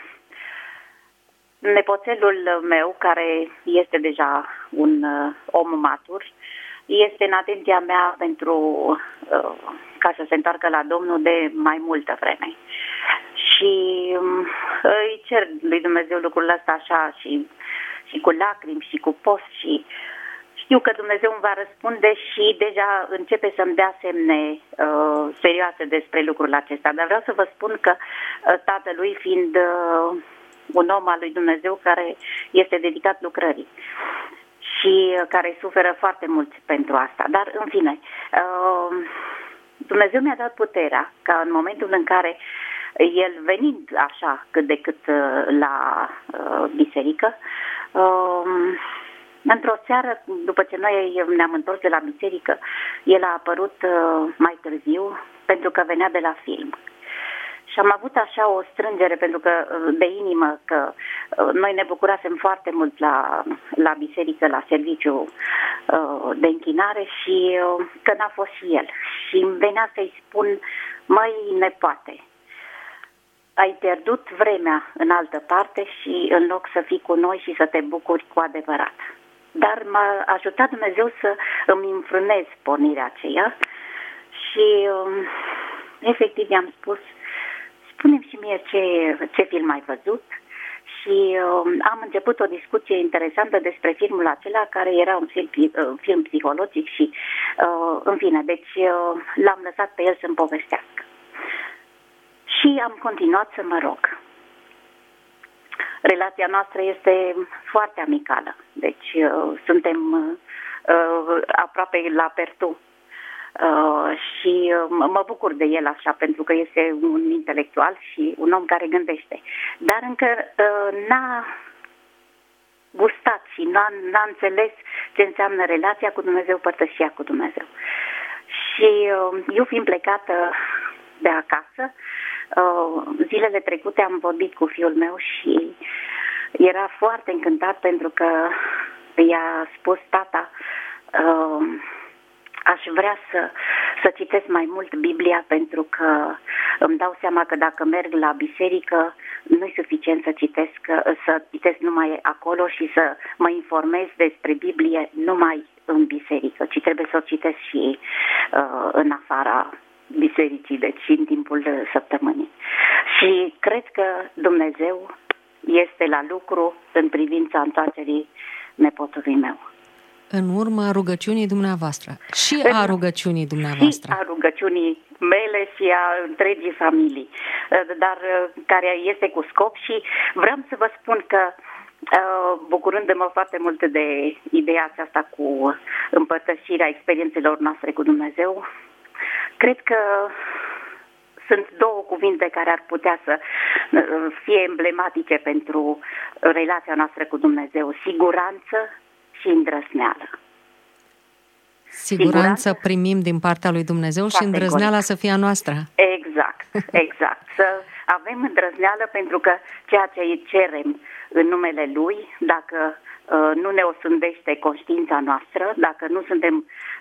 nepoțelul meu, care este deja un om matur, este în atenția mea pentru ca să se întoarcă la Domnul de mai multă vreme. Și îi cer lui Dumnezeu lucrul ăsta așa și cu lacrimi și cu post și știu că Dumnezeu îmi va răspunde și deja începe să-mi dea semne serioase despre lucrul acesta. Dar vreau să vă spun că tatălui fiind un om al lui Dumnezeu care este dedicat lucrării și care suferă foarte mult pentru asta. Dar, în fine, Dumnezeu mi-a dat puterea ca în momentul în care el venind așa cât de cât la biserică, într-o seară, după ce noi ne-am întors de la biserică, el a apărut mai târziu pentru că venea de la film. Și am avut așa o strângere pentru că de inimă că noi ne bucurasem foarte mult la biserică, la serviciu de închinare și că n-a fost și el. Și îmi venea să-i spun, măi nepoate, ai pierdut vremea în altă parte și în loc să fii cu noi și să te bucuri cu adevărat. Dar m-a ajutat Dumnezeu să îmi înfrânez pornirea aceea și efectiv i-am spus, spune-mi și mie ce film ai văzut și am început o discuție interesantă despre filmul acela care era un film psihologic și în fine, deci l-am lăsat pe el să-mi povestească. Și am continuat să mă rog. Relația noastră este foarte amicală, deci suntem aproape la pertu. Și mă bucur de el așa, pentru că este un intelectual și un om care gândește. Dar încă n-a gustat și n-a înțeles ce înseamnă relația cu Dumnezeu, părtășia cu Dumnezeu. Și eu fiind plecată de acasă, zilele trecute am vorbit cu fiul meu și era foarte încântat pentru că i-a spus tata, aș vrea să citesc mai mult Biblia pentru că îmi dau seama că dacă merg la biserică nu-i suficient să citesc numai acolo și să mă informez despre Biblie numai în biserică, ci trebuie să o citesc și în afara bisericii, deci în timpul săptămânii. Și cred că Dumnezeu este la lucru în privința întoarcerii nepotului meu. În urma rugăciunii dumneavoastră și a rugăciunii dumneavoastră. Și a rugăciunii mele și a întregii familii, dar care este cu scop. Și vreau să vă spun că bucurându-mă foarte mult de ideea aceasta cu împărtășirea experiențelor noastre cu Dumnezeu, cred că sunt două cuvinte care ar putea să fie emblematice pentru relația noastră cu Dumnezeu: siguranță și îndrăzneală. Siguranță primim din partea lui Dumnezeu și îndrăzneala să fie a noastră. Exact. Să avem îndrăzneală, pentru că ceea ce îi cerem în numele Lui, dacă nu ne osândește conștiința noastră, dacă nu suntem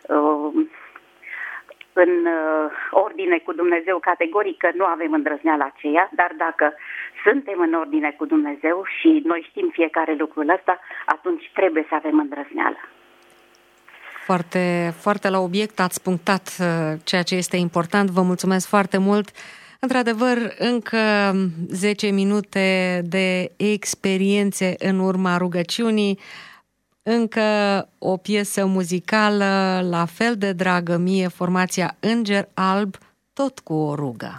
în ordine cu Dumnezeu, categoric că nu avem îndrăzneala aceea, dar dacă suntem în ordine cu Dumnezeu și noi știm fiecare lucrul ăsta, atunci trebuie să avem îndrăzneală. Foarte, foarte la obiect ați punctat ceea ce este important. Vă mulțumesc foarte mult. Într-adevăr, încă 10 minute de experiențe în urma rugăciunii, încă o piesă muzicală la fel de dragă mie, formația Înger Alb, tot cu o rugă.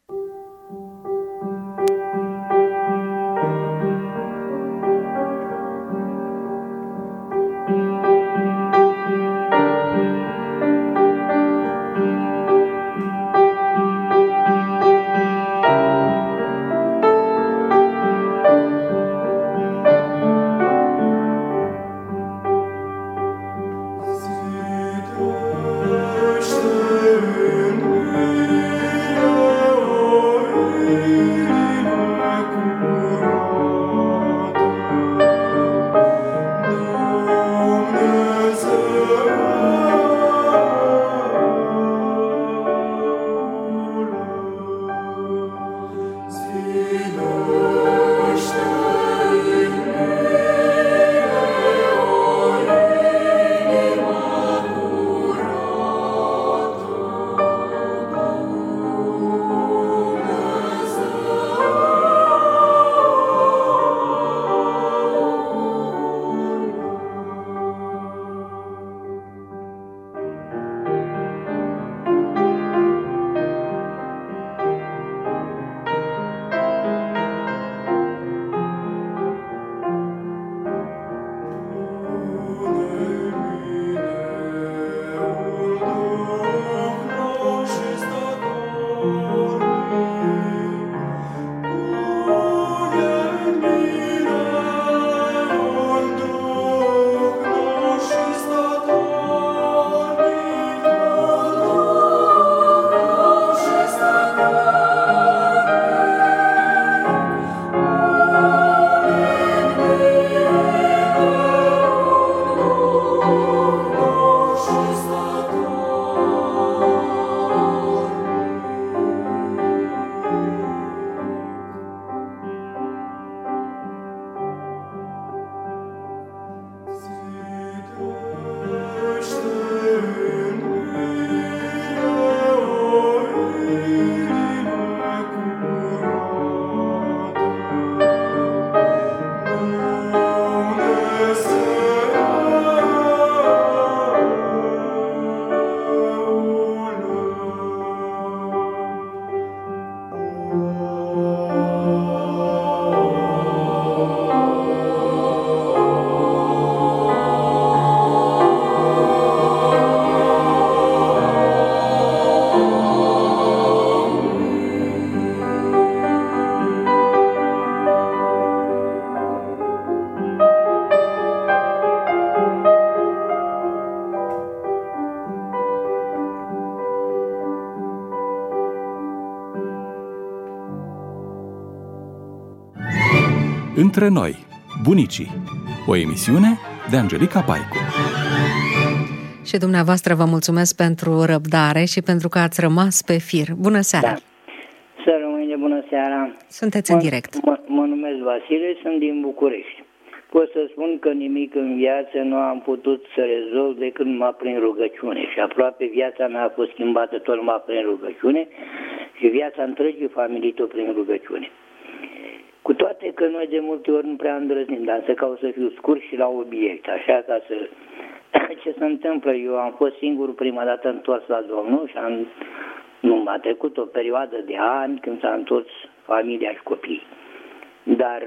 Între noi, bunicii, o emisiune de Angelica Paicu. Și dumneavoastră vă mulțumesc pentru răbdare și pentru că ați rămas pe fir. Bună seara! Da. Să rămâne, bună seara! Sunteți în direct. Mă numesc Vasile, sunt din București. pot să spun că nimic în viață nu am putut să rezolv decât numai prin rugăciune și aproape viața mea a fost schimbată tot numai prin rugăciune și viața întregii familii tot prin rugăciune. Cu toate că noi de multe ori nu prea îndrăznim, dar să caut să fiu scurt și la obiect, așa ca să... Ce se întâmplă? Eu am fost singur prima dată întors la Domnul și nu m-a trecut o perioadă de ani când s-a întors familia și copiii. Dar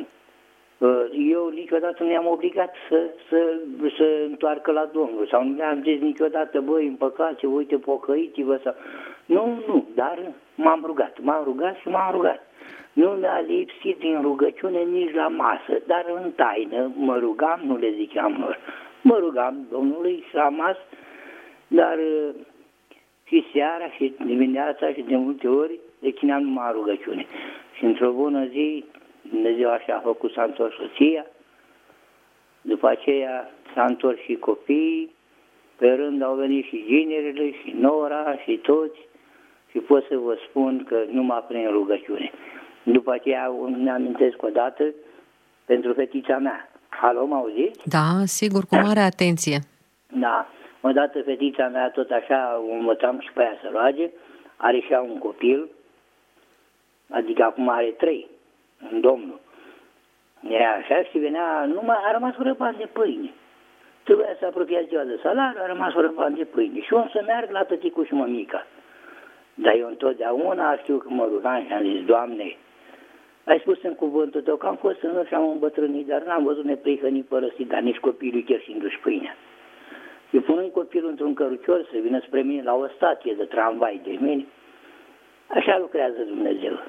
eu niciodată nu i-am obligat să întoarcă la Domnul sau nu le-am zis niciodată, băi, împăcați, uite, pocăiți-vă sau... Nu, dar m-am rugat. Nu mi-a lipsit din rugăciune nici la masă, dar în taină mă rugam, nu le ziceam lor. Mă rugam Domnului și la masă, dar și seara și dimineața și de multe ori le chineam numai rugăciune. Și într-o bună zi, Dumnezeu așa a făcut, s-a întors soția, după aceea s-a întors și copiii, pe rând au venit și ginerele și nora și toți și pot să vă spun că numai prin rugăciune. După aceea ne amintesc o dată pentru fetița mea. Alo, mă auziți? Da, sigur, cu mare atenție. Da, odată fetița mea tot așa o învățam și pe ea să roage, are și ea un copil, adică acum are 3, în Domnul. Era așa și venea, numai a rămas fără bani de pâine. Trebuia să apropia ziua de salariu, a rămas fără bani de pâine. Și eu să merg la tăticul și mămica. Dar eu întotdeauna știu că mă rugam și am zis, Doamne, ai spus în cuvântul tău că am fost în și am îmbătrânit, dar n-am văzut neprihănit părăsit, dar nici copilul cherșindu-și pâinea. Și punând copilul într-un cărucior să vină spre mine la o stație de tramvai de mine, așa lucrează Dumnezeu.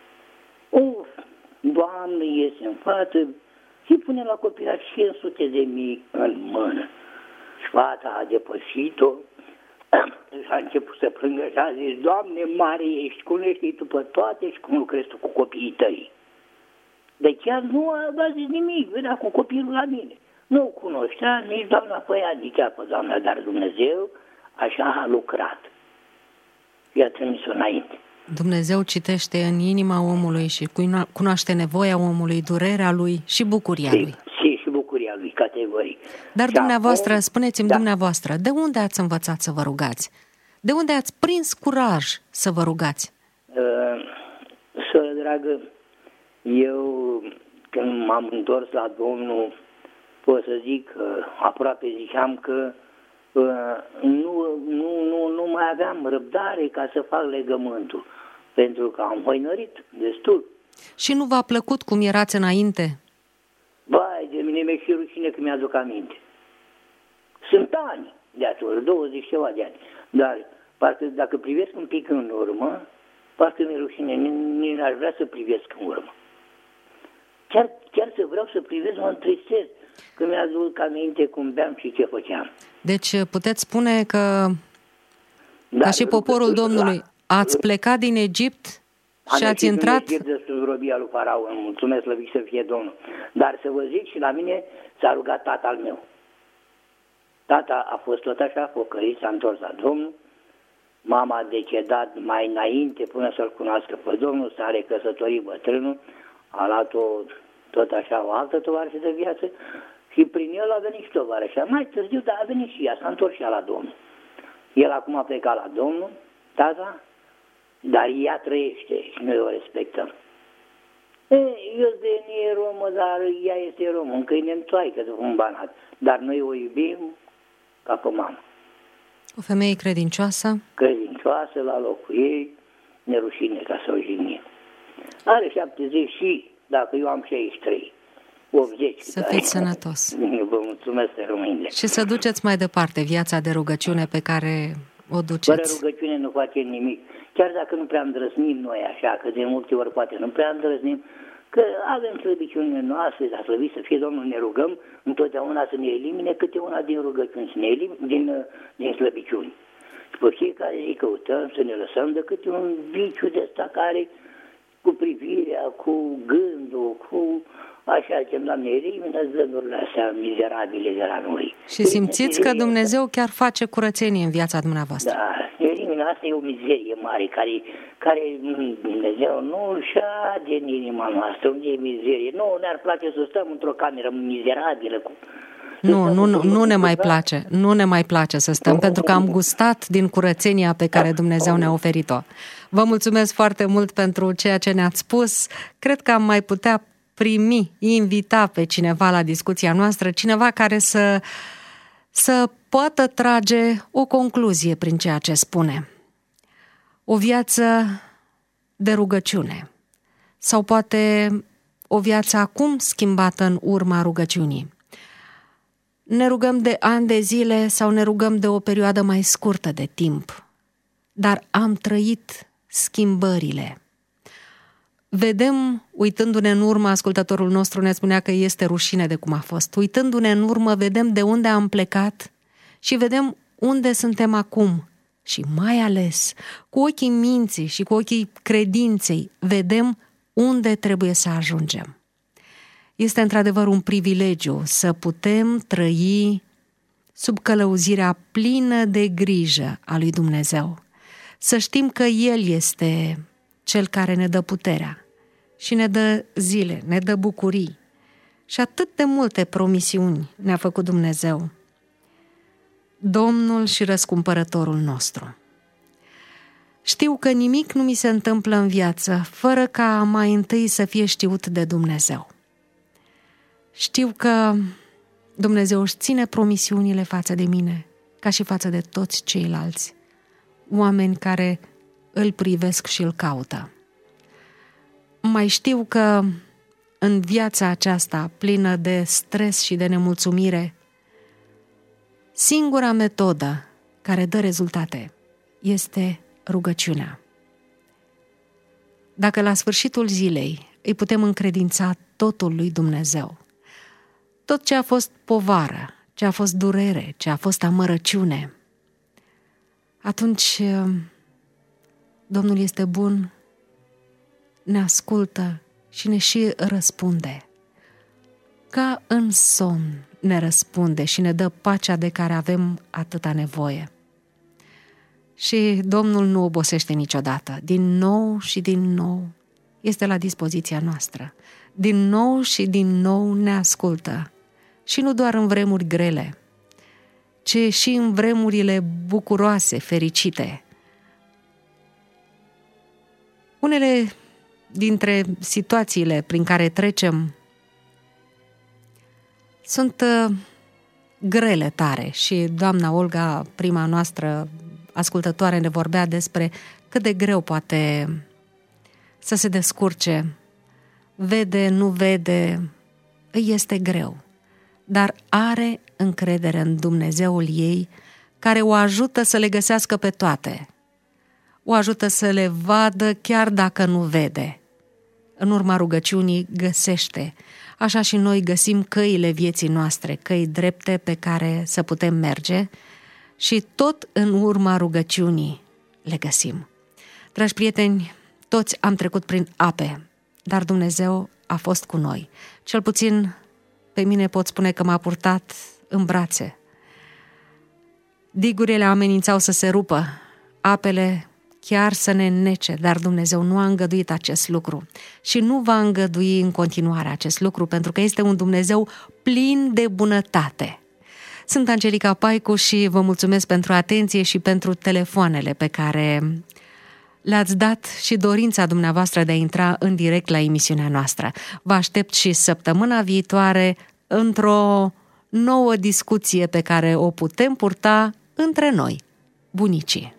Doamne, iese în față și pune la copila 500.000 în mână. Și fata a depășit-o și a început să plângă și a zis, Doamne, mare ești, cum le știi tu pe toate și cum lucrezi tu cu copiii tăi. Deci chiar nu a zis nimic, venea cu copilul la mine. Nu o cunoștea nici doamna pe ea, nici ea pe doamna, dar Dumnezeu așa a lucrat. Și a trimis-o înainte. Dumnezeu citește în inima omului și cunoaște nevoia omului, durerea lui și bucuria lui. Și bucuria lui, categoric. Dar dumneavoastră, spuneți-mi dumneavoastră, de unde ați învățat să vă rugați? De unde ați prins curaj să vă rugați? Soră dragă, eu când m-am întors la Domnul, pot să zic că aproape ziceam că nu mai aveam răbdare ca să fac legământul, pentru că am hoinărit destul. Și nu v-a plăcut cum erați înainte? Bai, de mine mi-e și rușine că mi-aduc aminte. Sunt ani de atunci, 20 ceva de ani, dar parcă dacă privesc un pic în urmă, parcă mi-e rușine, nici n-aș vrea să privesc în urmă. Chiar să vreau să privesc, mă întristez, că mi-aduc aminte cum beam și ce făceam. Deci puteți spune că, ca și poporul Domnului, ați plecat din Egipt și ați intrat... Am ieșit din Egipt de robia lui Faraon, mulțumesc, slăvit să fie Domnul. Dar să vă zic, și la mine s-a rugat tatăl meu. Tata a fost tot așa pocăit, s-a întors la Domnul. Mama a decedat mai înainte până să-L cunoască pe Domnul, s-a recăsătorit bătrânul, a luat-o tot așa o altă tovarășă de viață și prin el a venit și tovarășa. Mai târziu, dar a venit și ea, s-a întors și ea la Domnul. El acum a plecat la Domnul, tata, dar ea trăiește și noi o respectăm. Eu de nie romă, dar ea este romă, încă e neîntoaică după un banat, dar noi o iubim ca pe mamă. O femeie credincioasă? Credincioasă la locul ei, nerușine ca să o jignim. Are 70 și, dacă eu am 63, 80. Să fiți sănătos. Vă mulțumesc, rămâne. Și să duceți mai departe viața de rugăciune pe care o duceți. Fără rugăciune nu facem nimic. Chiar dacă nu prea îndrăznim noi așa, că de multe ori poate nu prea îndrăznim, că avem slăbiciunile noastre, dar slăbit să fie Domnul, ne rugăm întotdeauna să ne elimine câte una din rugăciuni, să ne elimine din slăbiciuni. Și pe fiecare zi căutăm să ne lăsăm de câte un viciu de ăsta care, cu privirea, cu gândul, cu așa ce Doamne, elimină zădurile astea mizerabile de la noi. Și simțiți că Dumnezeu chiar face curățenie în viața dumneavoastră. Da, elimină, asta e o mizerie mare care Dumnezeu nu își ade în inima noastră, unde e mizerie. Nu ne-ar place să stăm într-o cameră mizerabilă cu... Nu ne mai place. Nu ne mai place să stăm, pentru că am gustat din curățenia pe care Dumnezeu ne-a oferit-o. Vă mulțumesc foarte mult pentru ceea ce ne-ați spus. Cred că am mai putea invita pe cineva la discuția noastră, cineva care să poată trage o concluzie prin ceea ce spune. O viață de rugăciune sau poate o viață acum schimbată în urma rugăciunii. Ne rugăm de ani de zile sau ne rugăm de o perioadă mai scurtă de timp, dar am trăit schimbările. Vedem, uitându-ne în urmă, ascultătorul nostru ne spunea că este rușine de cum a fost. Uitându-ne în urmă, vedem de unde am plecat și vedem unde suntem acum. Și mai ales, cu ochii minții și cu ochii credinței, vedem unde trebuie să ajungem. Este într-adevăr un privilegiu să putem trăi sub călăuzirea plină de grijă a lui Dumnezeu. Să știm că El este Cel care ne dă puterea și ne dă zile, ne dă bucurii. Și atât de multe promisiuni ne-a făcut Dumnezeu, Domnul și răscumpărătorul nostru. Știu că nimic nu mi se întâmplă în viață fără ca mai întâi să fie știut de Dumnezeu. Știu că Dumnezeu își ține promisiunile față de mine, ca și față de toți ceilalți, oameni care îl privesc și îl caută. Mai știu că în viața aceasta plină de stres și de nemulțumire, singura metodă care dă rezultate este rugăciunea. Dacă la sfârșitul zilei îi putem încredința totul lui Dumnezeu, tot ce a fost povară, ce a fost durere, ce a fost amărăciune, atunci Domnul este bun, ne ascultă și ne și răspunde. Ca în somn ne răspunde și ne dă pacea de care avem atâta nevoie. Și Domnul nu obosește niciodată. Din nou și din nou este la dispoziția noastră. Din nou și din nou ne ascultă. Și nu doar în vremuri grele, ci și în vremurile bucuroase, fericite. Unele dintre situațiile prin care trecem sunt grele tare și doamna Olga, prima noastră ascultătoare, ne vorbea despre cât de greu poate să se descurce. Vede, nu vede, îi este greu, dar are încredere în Dumnezeul ei, care o ajută să le găsească pe toate. O ajută să le vadă chiar dacă nu vede. În urma rugăciunii găsește. Așa și noi găsim căile vieții noastre, căi drepte pe care să putem merge și tot în urma rugăciunii le găsim. Dragi prieteni, toți am trecut prin ape, dar Dumnezeu a fost cu noi. Cel puțin pe mine pot spune că m-a purtat în brațe. Digurile amenințau să se rupă, apele chiar să ne înnece, dar Dumnezeu nu a îngăduit acest lucru și nu va îngădui în continuare acest lucru, pentru că este un Dumnezeu plin de bunătate. Sunt Angelica Paicu și vă mulțumesc pentru atenție și pentru telefoanele pe care le-ați dat și dorința dumneavoastră de a intra în direct la emisiunea noastră. Vă aștept și săptămâna viitoare într-o nouă discuție pe care o putem purta între noi, bunicii.